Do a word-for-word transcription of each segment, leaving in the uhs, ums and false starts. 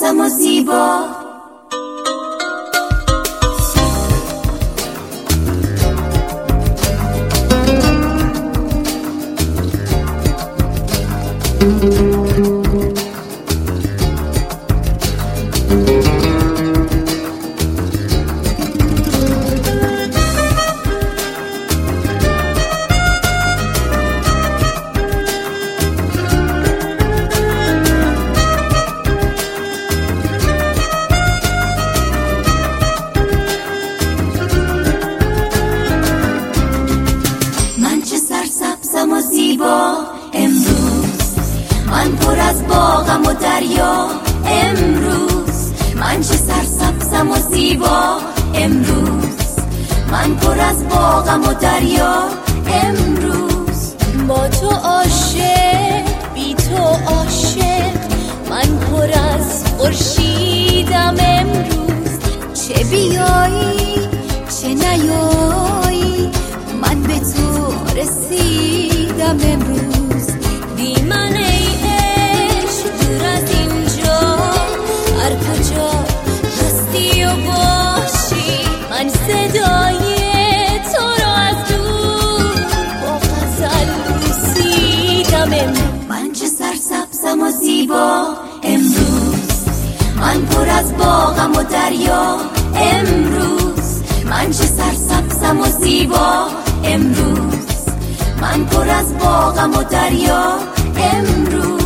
سرسبزم و زیبا. امروز من پر از باغم و دریا، امروز من چه سرسبزم و زیبا. امروز من پر از باغم و دریا، امروز با تو عاشق بی تو عاشق، من پر از خورشیدم. امروز چه بیایی چه نیایی، من به تو رسیدم. امروز بی من ای عشق دور از اینجا، هر کجا هستی و باشی، من صدای تو را از دور با غزل بوسیدم. من چه سرسبزم و زیبا، امروز من پر از باغم و دریا، امروز من چه سرسبزم و زیبا. امروز من پر از باغم و دریا، امروز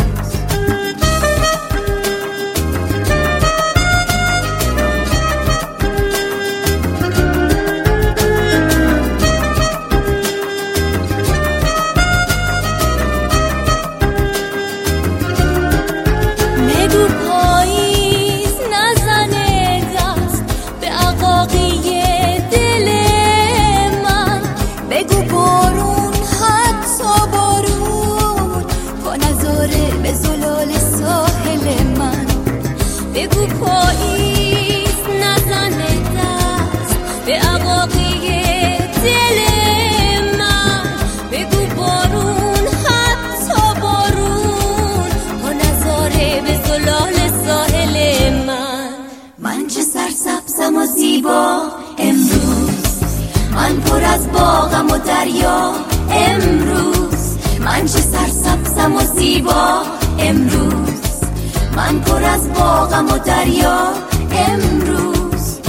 بگو پاییز نزنه دست به عقاقی دل من، بگو بارون حتی بارون کن نظاره به زلال ساحل من. بگو پاییز نزنه دست به عقاقی دل من، بگو بارون حتی بارون کن نظاره به زلال ساحل من. من چه سرسبزم و زیبا، امروز من پر از باغم و دریا، امروز من چه سرسبزم و زیبا. امروز من پر از باغم و دریا، امروز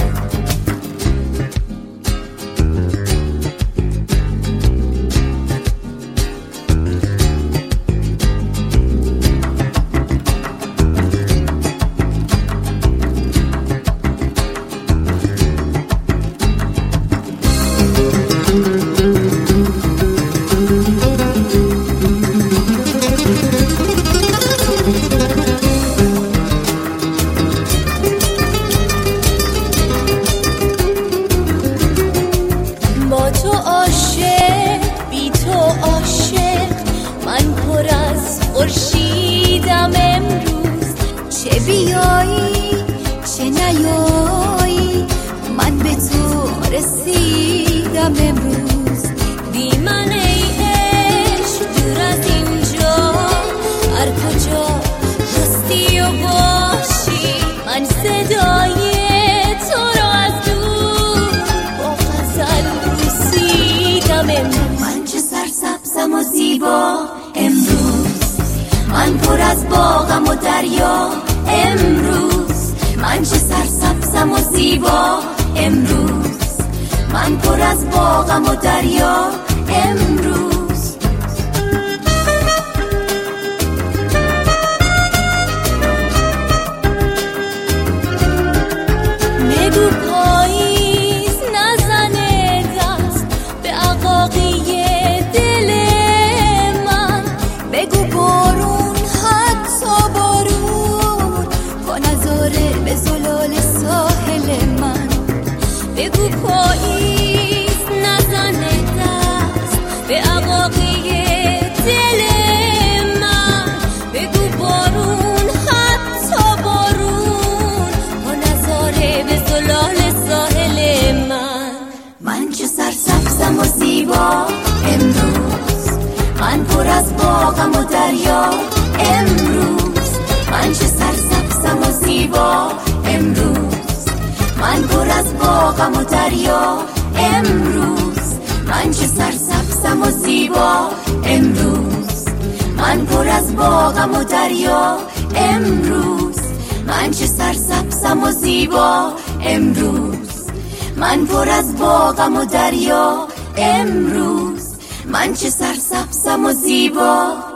با تو عاشق بی تو عاشق، من پر از خورشیدم. امروز چه بیایی چه نیایی، من به تو رسیدم. امروز بی من ای عشق دور از اینجا، هر کجا هستی و باشی، من صدای تو را از دور با غزل بوسیدم. من چه سرسبزم و زیبا، امروز من پر از باغم و دریا، امروز من چه سرسبزم و زیبا. امروز من پر از باغم و دریا، امروز بگو پاییز نزنه دست به عقاقی دل من، بگو بارون حتی بارون کن نظاره به زلال ساحل من. بگو پاییز نزنه دست به عقاقی دل من، بگو بارون حتی بارون کن نظاره به زلال ساحل من. من چه سرسبزم و زیبا، امروز من پر از باغم و دریا، امروز من چه سرسبزم و از باغم و دریا امروز، من چه سرسبزم و زیبا امروز، من پر از باغم و دریا امروز، من چه سرسبزم و زیبا امروز، من پر از باغم و دریا امروز، من چه سرسبزم و زیبا